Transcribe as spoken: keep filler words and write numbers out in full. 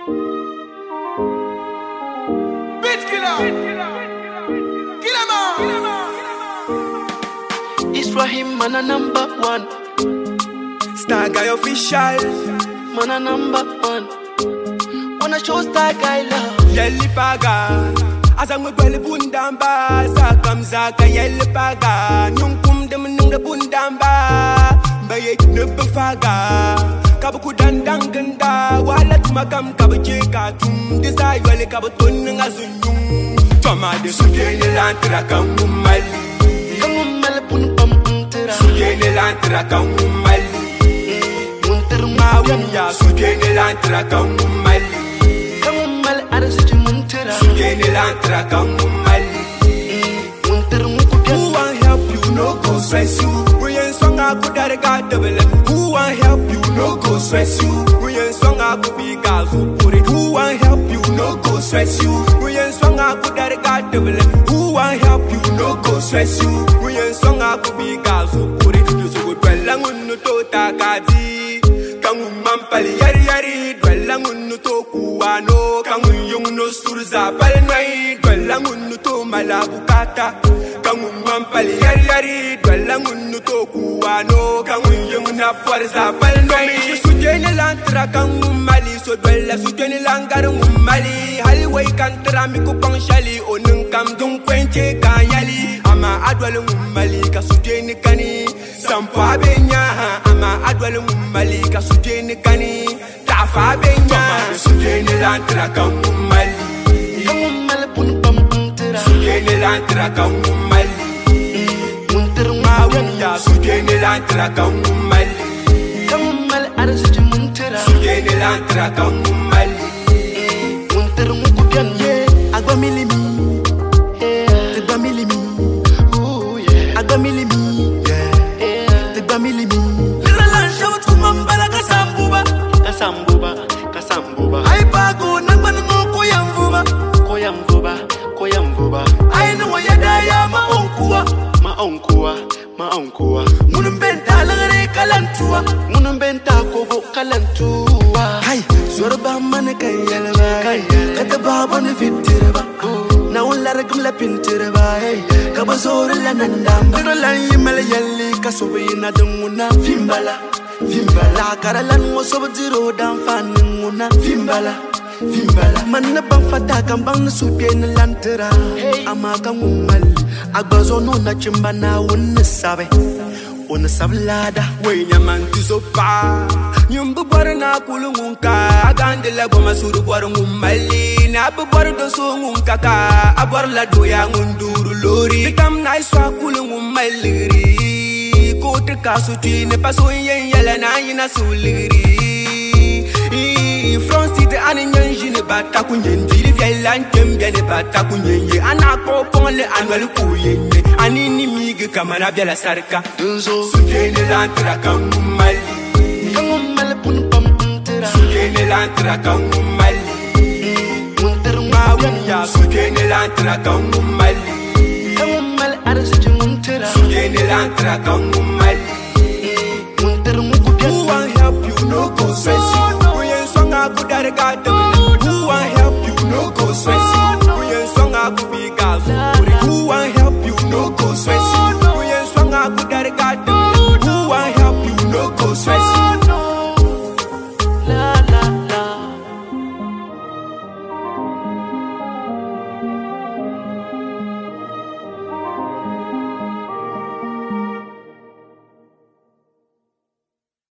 Bitch killer. Killer man. Israhim man a number one. Star Guy official. Man a number one. Wanna show Star Guy love. Yelli paga. Azang gwele bundamba. Sakam zaka yelli paga. Nyungkum dem nunga bundamba. Baye nubefaga. Kabuku dandang genda. Walat makam kabuje katum. Desai wale kabutun ngazundum. Toma de sujene lantra kamumali. Kamumali pun pam untera. Sujene lantra kamumali. Untermawiya. Sujene lantra kamumali. Kamumali arasuji muntera. Sujene lantra kamumali. Untermukuya. Who want help you no go stress you. We ain't song I could have got double. Who want help you no go stress you. We ain't song I could be gazu put it. Who want help you no go stress you. We ain't song I could have got double. Who want help you no go stress you. We ain't song I could be gazu put it. You so good well lang un to takati. Kangu mampali yari yari. Well lang un to kuano. Kangu yung no surza palnai. Well lang un to malabukata. Kangu mampali yari yari. Well lang un to kuano. Kangu yung na fuerza palnai. Sujene lantra kangu mali. So dwella sujene langaru mali. Highway kantra miku pangshali. Onung kam dung kwenche kanyali. Ama adwale mali ka sujene kani. Sampa benya. Ama adwale mali ka sujene kani. Tafa benya. Sujene lantra kangu mali. Kamumali pun pam untera. Sujene lantra kangu mali. Untermawiya. Sujene lantra kangu mali. Kamumali arasuji muntera. Sujene lantra kangu mali. Untermukuya. Agba milimi. Agba milimi. Agba milimi. Agba milimi. Lala shawt kumambala kasambuba. Kasambuba. Kasambuba. Ay bago nagman mo koyambuba. Koyamvuba. Koyamvuba. Ay no yada ya ma onkuwa. Maonkuwa. Maonkuwa. Munum benta lagare kalantua. Munum benta kobo kalantua. Hay zorba man kayalba. Kata baba ne fitirba. Na wala ragam la pintirba. Kaba zor la nandamba. La yimala yalli kasobina dunguna fimbala. Fimbala karalan mo sobjiro dan fanunguna fimbala. Fimbala manna bang fata kan bang supye na lantera. Ama kan umali agbazo no na chimba na wonna sabe. Ona sablada we nyaman tusopa. Nyumbu bar na kulungunka agandela goma suru bar ngumali na bu bar do so ngunkaka abar la do ya ngunduru lori kam na iswa kulungumali ko te kasuti ne paso yen yela na yina suliri. France cité ane nyanji ne bata kunyen jiri fielan tembia ne bata kunyen ana ko ponle anwal kuyenye ani ni migi kamara bela sarka Dunzo. sujene lantra kangu mali. Kamumali pun pam untera. Sujene lantra kangu mali. Untermawiya. Sujene lantra kangu mali. Kamumali arasuji muntera. Sujene lantra kangu mali. Untermukuya. Who want help you no go stress you. We ain't song I could have got